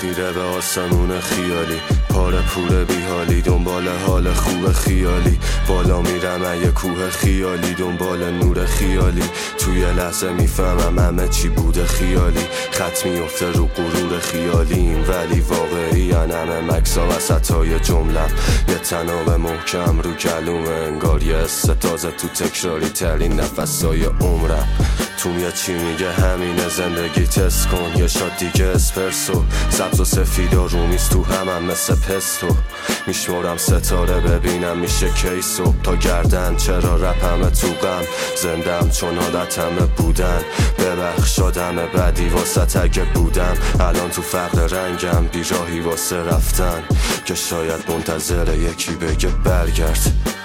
خیره به آسمون خیالی، پاره پول بیحالی، دنبال حال خوب خیالی، بالا میرم یه کوه خیالی، دنبال نور خیالی، توی لحظه میفهمم همه چی بوده خیالی، خط میفته رو غرور خیالیم ولی واقعی همه مکسا وسطای جملم، یه تناب محکم رو گلومه، انگار یه تازه تو تکراری ترین نفسای عمرم. تو یه چی میگه همینه زندگی تست کن، یه شات دیگه اسپرسو، سبز و سفید و رومیز تو هم مثل پستو، میشمرم ستاره ببینم میشه کی صبح تا گردن، چرا رپمه تو غم زندم چون عادتمه بودن، ببخشادمه بدی واسه اگه بودم، الان تو فقر رنگم بیراهی واسه رفتن، که شاید منتظر یکی بگه برگرد.